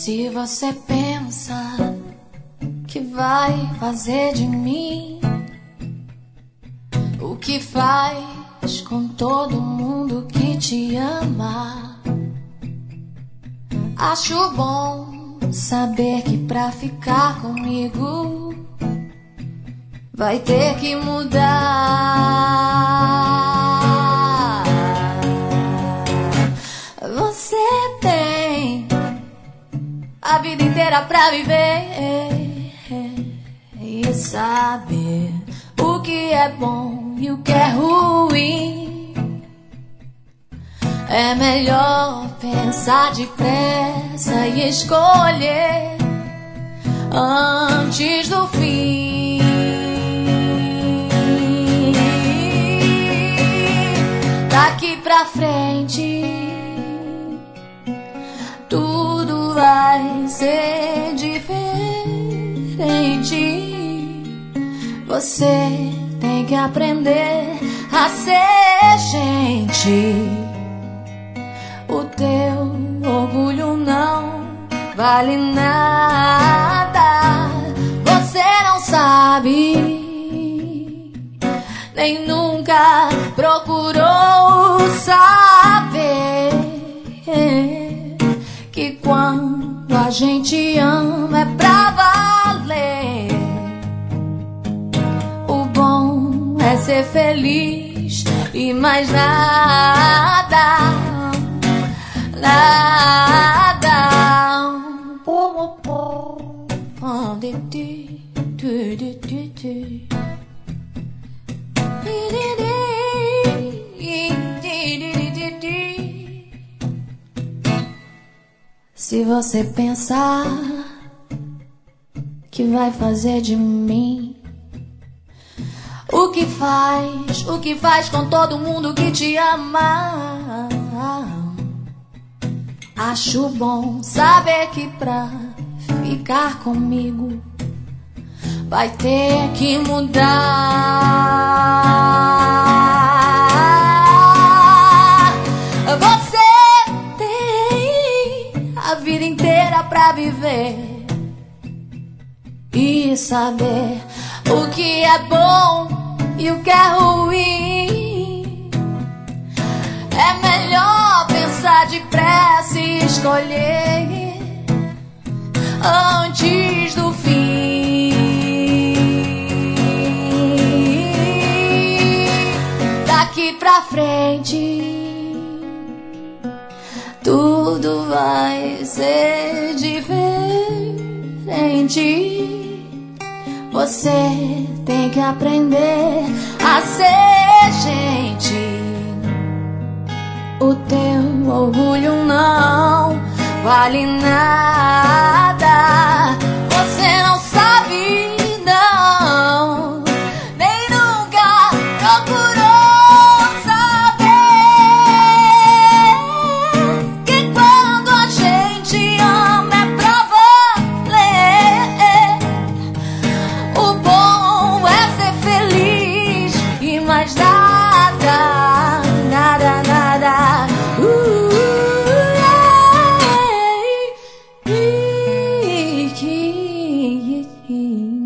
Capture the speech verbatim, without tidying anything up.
Se você pensa que vai fazer de mim o que faz com todo mundo que te ama, acho bom saber que pra ficar comigo vai ter que mudar. Você tem a vida inteira pra viver e saber o que é bom e o que é ruim. É melhor pensar depressa e escolher antes do fim. Daqui pra frente tudo vai ser diferente. Você tem que aprender a ser gente. O teu orgulho não vale nada. Você não sabe, nem nunca procurou saber que quando a gente ama é pra valer. O bom é ser feliz e mais nada. Nada. Se você pensar que vai fazer de mim o que faz, o que faz com todo mundo que te ama, acho bom saber que pra ficar comigo vai ter que mudar. Você tem a vida inteira pra viver e saber o que é bom e o que é ruim. É melhor pensar depressa e escolher antes do fim. Daqui pra frente tudo vai ser diferente. Você tem que aprender a ser gente. O teu orgulho não vale nada. Você não sabe, não, nem nunca procurou saber que quando a gente ama é pra valer. O bom é ser feliz e mais nada, nada, nada. Uh, yeah, yeah, yeah, yeah.